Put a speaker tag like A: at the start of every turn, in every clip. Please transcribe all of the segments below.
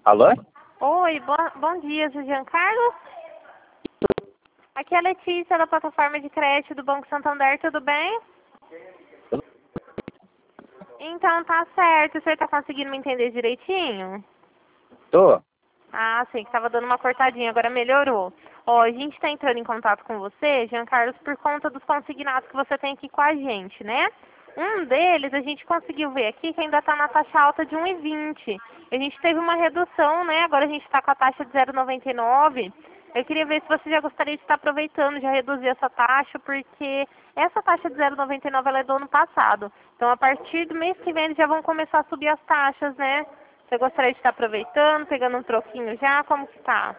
A: Alô?
B: Oi, bom dia, seu Jean Carlos? Aqui é a Letícia, da plataforma de crédito do Banco Santander, tudo bem? Então, tá certo. Você tá conseguindo me entender direitinho?
A: Tô.
B: Ah, sim, que tava dando uma cortadinha, agora melhorou. Ó, a gente tá entrando em contato com você, Jean Carlos, por conta dos consignados que você tem aqui com a gente, né? Um deles, a gente conseguiu ver aqui que ainda tá na taxa alta de 1,20. A gente teve uma redução, né? Agora a gente tá com a taxa de 0,99. Eu queria ver se você já gostaria de estar aproveitando, já reduzir essa taxa, porque essa taxa de 0,99 ela é do ano passado. Então, a partir do mês que vem, eles já vão começar a subir as taxas, né? Você gostaria de estar aproveitando, pegando um troquinho já? Como que tá?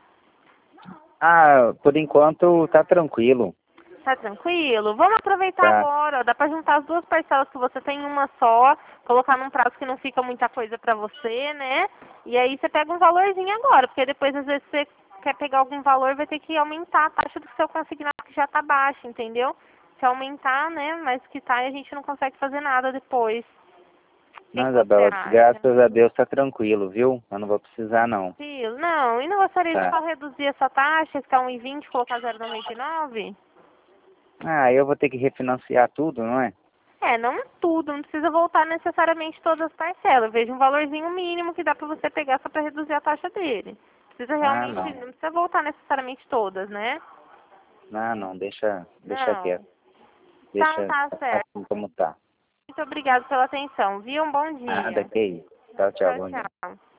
A: Ah, por enquanto tá tranquilo.
B: Tá tranquilo? Vamos aproveitar
A: Tá.
B: agora, ó. Dá pra juntar as duas parcelas que você tem em uma só, colocar num prazo que não fica muita coisa pra você, né? E aí você pega um valorzinho agora, porque depois às vezes você quer pegar algum valor, vai ter que aumentar a taxa do seu consignado que já tá baixa, entendeu? Se aumentar, né, mas que tá, a gente não consegue fazer nada depois. O que
A: Não,
B: que você
A: Isabela,
B: acha?
A: graças a Deus tá tranquilo, viu? Eu não vou precisar, não.
B: Tranquilo? Não, e não gostaria de
A: Tá.
B: só reduzir essa taxa, ficar 1,20 e colocar 0,99?
A: Ah, eu vou ter que refinanciar tudo, não é?
B: É, não tudo, não precisa voltar necessariamente todas as parcelas. Veja um valorzinho mínimo que dá pra você pegar só pra reduzir a taxa dele. Precisa
A: Ah,
B: realmente,
A: não.
B: não precisa voltar necessariamente todas, né?
A: Ah, não, deixa
B: Não.
A: quieto.
B: Então
A: Deixa
B: tá certo.
A: assim como tá.
B: Muito obrigada pela atenção, viu? Um bom
A: Nada,
B: dia.
A: que isso. Tchau, tchau,
B: Tchau,
A: bom dia.
B: tchau.